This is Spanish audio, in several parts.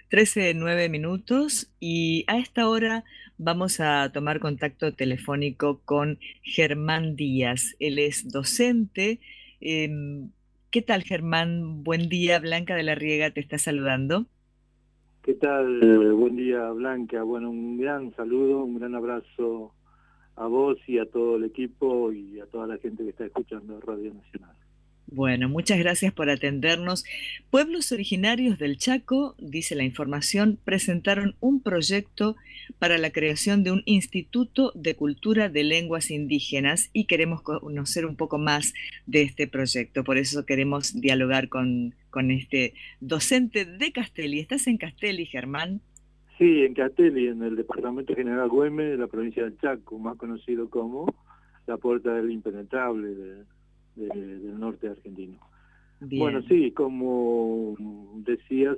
13:09 y a esta hora vamos a tomar contacto telefónico con Germán Díaz. Él es docente. Em, ¿Qué tal, Germán? Buen día. Blanca de la Riega te está saludando. ¿Qué tal? Buen día, Blanca. Bueno, un gran saludo, un gran abrazo a vos y a todo el equipo y a toda la gente que está escuchando Radio Nacional. Bueno, muchas gracias por atendernos. Pueblos originarios del Chaco, dice la información, presentaron un proyecto para la creación de un Instituto de Cultura de Lenguas Indígenas y queremos conocer un poco más de este proyecto. Por eso queremos dialogar con este docente de Castelli. ¿Estás en Castelli, Germán? Sí, en Castelli, en el departamento General Güemes de la provincia del Chaco, más conocido como la Puerta del Impenetrable del norte argentino. Bueno, Bien, sí, como decías,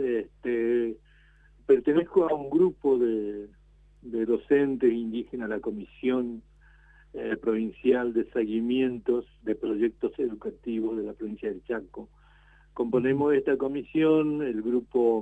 pertenezco a un grupo de docentes indígenas, la Comisión Provincial de Seguimientos de Proyectos Educativos de la provincia del Chaco. ujú, Componemos esta comisión, el grupo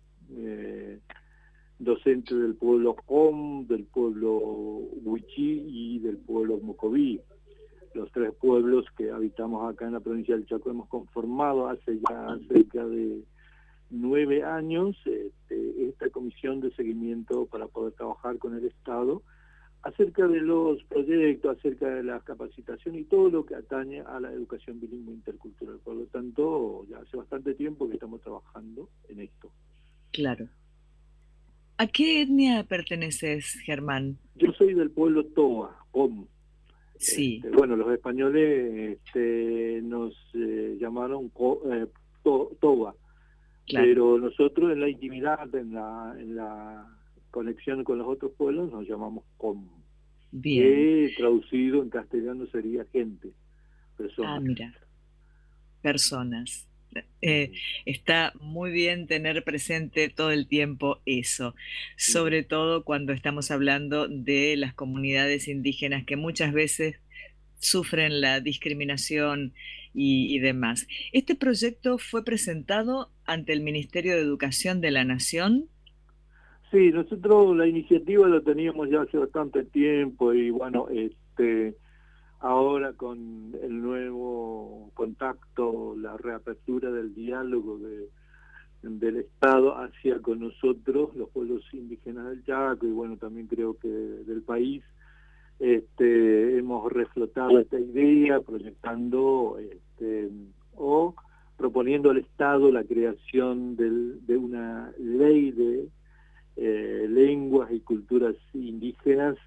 docente del pueblo Com, del pueblo Huichí y del pueblo Mocoví. Los tres pueblos que habitamos acá en la provincia del Chaco hemos conformado hace ya cerca de 9 años esta comisión de seguimiento para poder trabajar con el Estado acerca de los proyectos, acerca de la capacitación y todo lo que atañe a la educación bilingüe intercultural. Por lo tanto, ya hace bastante tiempo que estamos trabajando en esto. claro. ¿A qué etnia perteneces, Germán? Yo soy del pueblo Toa, Com. Sí, Bueno, los españoles nos llamaron Toba, claro. pero nosotros en la intimidad, en la conexión con los otros pueblos, nos llamamos Com, Bien. que traducido en castellano sería gente, Ah, personas. mira. Personas. Eh, Ujú, Está muy bien tener presente todo el tiempo eso, ujú. sobre todo cuando estamos hablando de las comunidades indígenas que muchas veces sufren la discriminación y demás. Este proyecto fue presentado ante el Ministerio de Educación de la Nación. Sí, nosotros la iniciativa la teníamos ya hace bastante tiempo y bueno, ahora con el nuevo contacto, la reapertura del diálogo del Estado hacia con nosotros, los pueblos indígenas del Chaco y bueno, también creo que del país, hemos reflotado esta idea, proyectando o proponiendo al Estado la creación de una ley de lenguas y culturas indígenas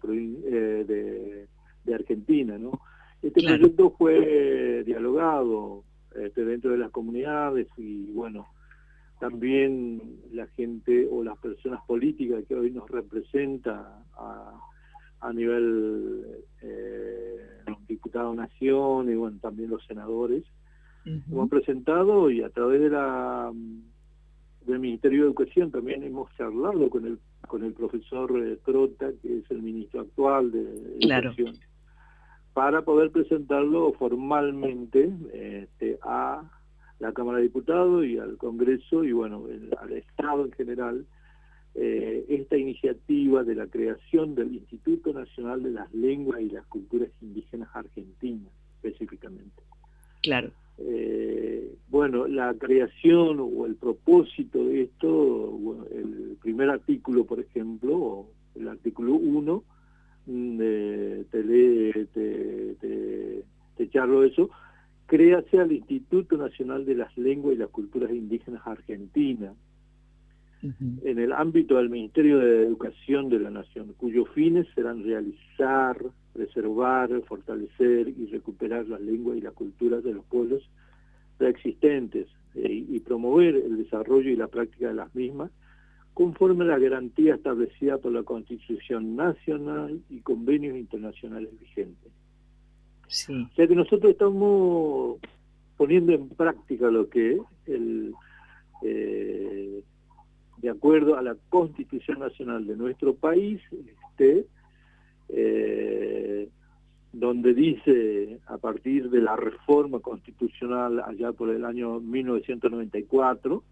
de Argentina, ¿no? Este Claro, proyecto fue dialogado dentro de las comunidades y bueno, también la gente o las personas políticas que hoy nos representa a nivel diputado nación y bueno, también los senadores, hemos ujú, presentado y a través del Ministerio de Educación también hemos charlado con el profesor Trota, que es el ministro actual de claro, Educación, para poder presentarlo formalmente a la Cámara de Diputados y al Congreso y bueno, al Estado en general, esta iniciativa de la creación del Instituto Nacional de las Lenguas y las Culturas Indígenas Argentinas, específicamente. claro. Bueno, la creación o el propósito de esto, bueno, el primer artículo, por ejemplo, el artículo 1, te charlo eso, créase al Instituto Nacional de las Lenguas y las Culturas Indígenas Argentinas, Ujú, en el ámbito del Ministerio de Educación de la Nación, cuyos fines serán realizar, preservar, fortalecer y recuperar las lenguas y las culturas de los pueblos preexistentes y promover el desarrollo y la práctica de las mismas conforme a la garantía establecida por la Constitución Nacional y convenios internacionales vigentes. sí, O sea que nosotros estamos poniendo en práctica lo que eh, de acuerdo a la Constitución Nacional de nuestro país, eh, donde dice, a partir de la reforma constitucional allá por el año 1994,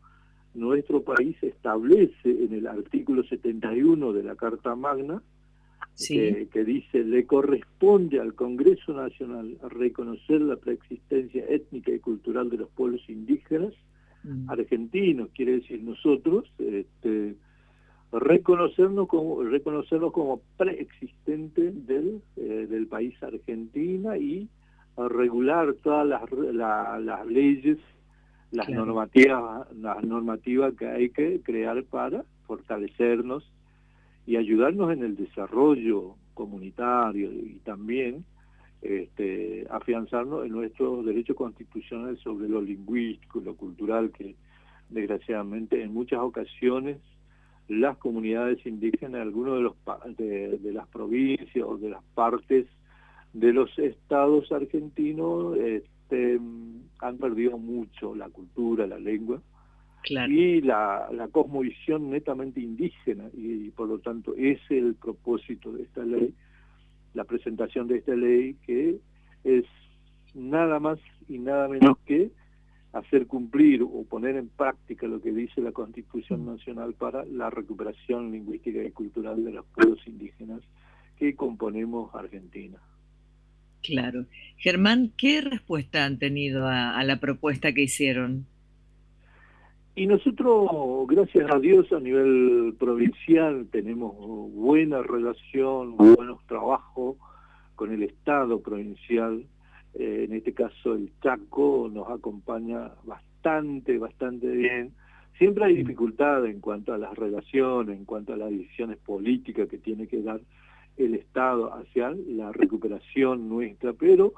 nuestro país establece en el artículo 71 de la Carta Magna, Sí. que dice: le corresponde al Congreso Nacional reconocer la preexistencia étnica y cultural de los pueblos indígenas argentinos, quiere decir nosotros, reconocernos como preexistente del país Argentina, y regular todas las leyes, Claro. las normativas que hay que crear para fortalecernos y ayudarnos en el desarrollo comunitario, y también afianzarnos en nuestros derechos constitucionales sobre lo lingüístico, lo cultural, que desgraciadamente en muchas ocasiones las comunidades indígenas, algunos de las provincias o de las partes de los estados argentinos, han perdido mucho la cultura, la lengua, Claro. y la cosmovisión netamente indígena, y por lo tanto ese es el propósito de esta ley, la presentación de esta ley, que es nada más y nada menos que hacer cumplir o poner en práctica lo que dice la Constitución Nacional para la recuperación lingüística y cultural de los pueblos indígenas que componemos Argentina. Claro. Germán, ¿qué respuesta han tenido a la propuesta que hicieron? Y nosotros, gracias a Dios, a nivel provincial tenemos buena relación, buenos trabajos con el Estado provincial. En este caso el Chaco nos acompaña bastante bien. Siempre hay dificultades en cuanto a las relaciones, en cuanto a las decisiones políticas que tiene que dar el Estado hacia la recuperación nuestra, pero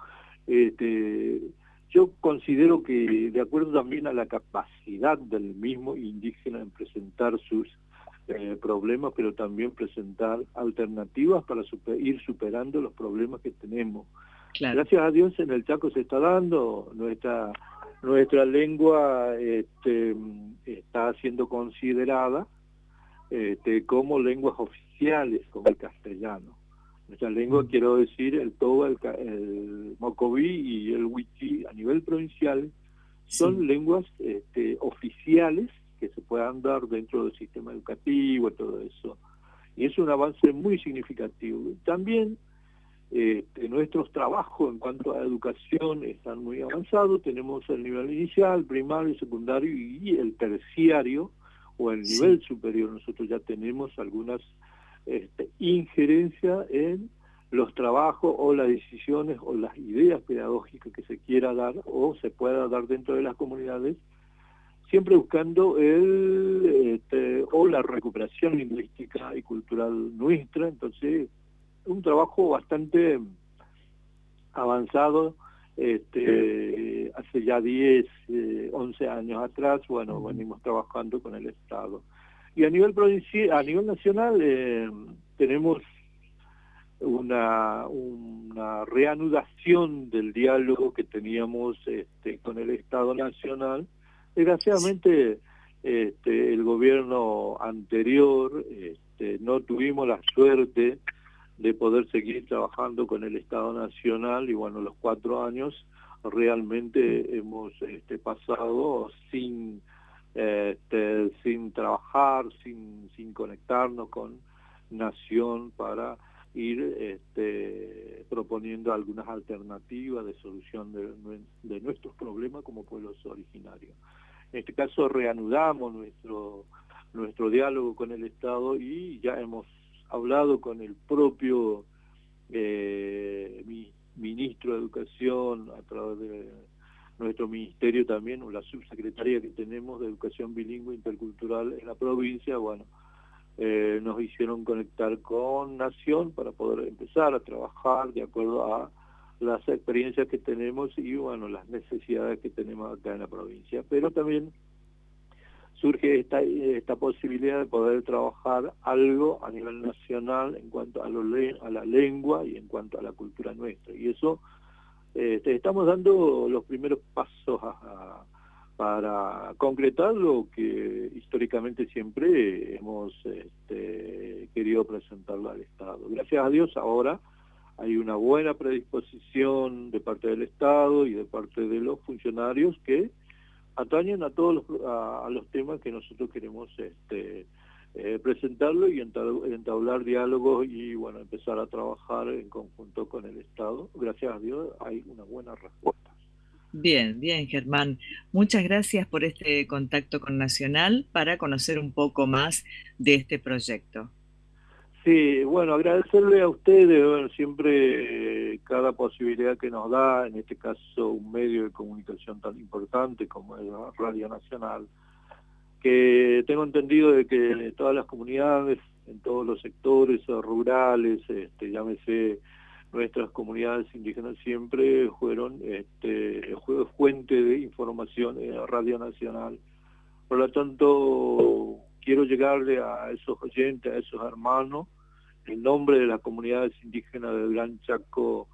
yo considero que, de acuerdo también a la capacidad del mismo indígena en presentar sus problemas, pero también presentar alternativas para ir superando los problemas que tenemos. Claro. Gracias a Dios en el Chaco se está dando, nuestra lengua está siendo considerada como lenguas oficiales, como el castellano. Nuestra lengua, quiero decir, el toba, el mocoví y el wichí a nivel provincial son lenguas oficiales que se puedan dar dentro del sistema educativo, todo eso. Y es un avance muy significativo. También nuestros trabajos en cuanto a educación están muy avanzados. Tenemos el nivel inicial, primario, secundario y el terciario, o el nivel superior. Nosotros ya tenemos algunas injerencia en los trabajos o las decisiones o las ideas pedagógicas que se quiera dar o se pueda dar dentro de las comunidades, siempre buscando la recuperación lingüística y cultural nuestra. Entonces, un trabajo bastante avanzado. Hace ya 10, 11 años atrás, bueno, venimos trabajando con el Estado. Y a nivel provincial, a nivel nacional, tenemos una reanudación del diálogo que teníamos con el Estado Nacional. Desgraciadamente, el gobierno anterior no tuvimos la suerte de poder seguir trabajando con el Estado Nacional, y bueno, los 4 años realmente hemos pasado sin trabajar, sin conectarnos con Nación para ir proponiendo algunas alternativas de solución de nuestros problemas como pueblos originarios. En este caso reanudamos nuestro diálogo con el Estado, y ya hemos hablado con el propio ministro de Educación a través de nuestro ministerio también, o la subsecretaría que tenemos de Educación Bilingüe Intercultural en la provincia. Bueno, nos hicieron conectar con Nación para poder empezar a trabajar de acuerdo a las experiencias que tenemos y bueno, las necesidades que tenemos acá en la provincia. Pero también surge esta posibilidad de poder trabajar algo a nivel nacional en cuanto a la lengua y en cuanto a la cultura nuestra. Y eso estamos dando los primeros pasos para concretar lo que históricamente siempre hemos querido presentarlo al Estado. Gracias a Dios ahora hay una buena predisposición de parte del Estado y de parte de los funcionarios que atañen a todos a los temas que nosotros queremos presentarlo y entablar diálogos y bueno, empezar a trabajar en conjunto con el Estado. Gracias a Dios hay una buena respuesta. Bien, bien, Germán. Muchas gracias por este contacto con Nacional para conocer un poco más de este proyecto. Sí, bueno, agradecerle a ustedes, bueno, siempre cada posibilidad que nos da, en este caso un medio de comunicación tan importante como es la Radio Nacional, que tengo entendido de que todas las comunidades, en todos los sectores rurales, llámese nuestras comunidades indígenas, siempre fueron fuente de información Radio Nacional. Por lo tanto, quiero llegarle a esos oyentes, a esos hermanos, en nombre de las comunidades indígenas del Gran Chaco,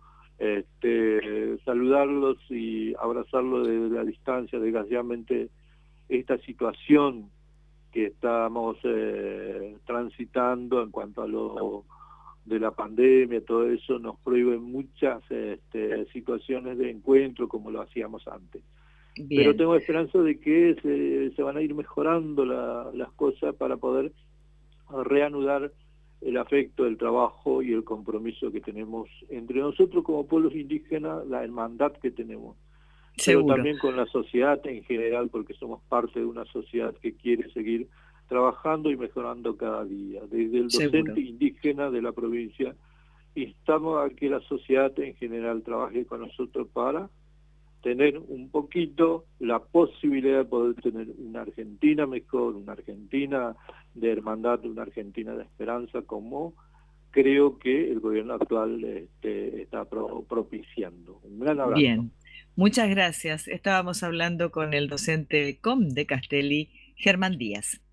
saludarlos y abrazarlos desde la distancia. Desgraciadamente, esta situación que estamos transitando en cuanto a lo de la pandemia, todo eso nos prohíbe muchas situaciones de encuentro como lo hacíamos antes. Bien. Pero tengo esperanza de que se van a ir mejorando las cosas para poder reanudar el afecto, el trabajo y el compromiso que tenemos entre nosotros como pueblos indígenas, la hermandad que tenemos. Seguro. Pero también con la sociedad en general, porque somos parte de una sociedad que quiere seguir trabajando y mejorando cada día. Desde el docente Seguro. indígena de la provincia, instamos a que la sociedad en general trabaje con nosotros para tener un poquito la posibilidad de poder tener una Argentina mejor, una Argentina de hermandad, una Argentina de esperanza, como creo que el gobierno actual está propiciando. Un gran abrazo. Bien, muchas gracias. Estábamos hablando con el docente COM de Castelli, Germán Díaz.